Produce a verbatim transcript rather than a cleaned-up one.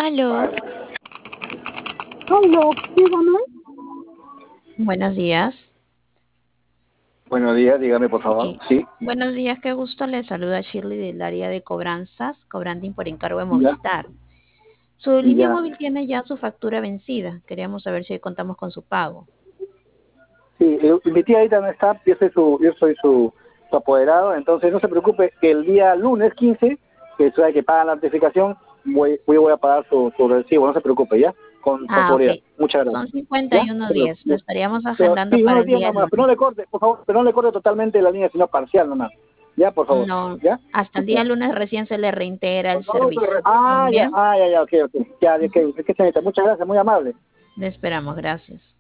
Aló, Aló, dígame. buenos días. Buenos días, dígame por favor. Sí, Sí, buenos días, qué gusto. Le saluda Shirley del área de cobranzas, cobranding por encargo de ya, Movistar. Su línea ya. móvil tiene ya su factura vencida. Queríamos saber si hoy contamos con su pago. Sí, eh, mi tía ahorita no está, yo soy su, yo soy su, su apoderado, entonces no se preocupe, que el día lunes quince, que sabe que pagan la notificación, voy, voy, voy a pagar su, su recibo, no se preocupe, ¿ya? Con, con Ah, ok. seguridad. Muchas Son gracias. cincuenta y ¿Ya? uno Pero, días. Lo estaríamos pero agendando sí, para unos el días día nomás, pero no lunes. le corte, por favor, pero no le corte totalmente la línea, sino parcial nomás. Ya, por favor. No, ¿Ya? hasta el Ya. día lunes recién se le reintegra el servicio. Ah, ya, ¿Bien? ah, ya, ya, ok, ok. Ya, ok, es que señorita, muchas gracias, muy amable. Le esperamos, gracias.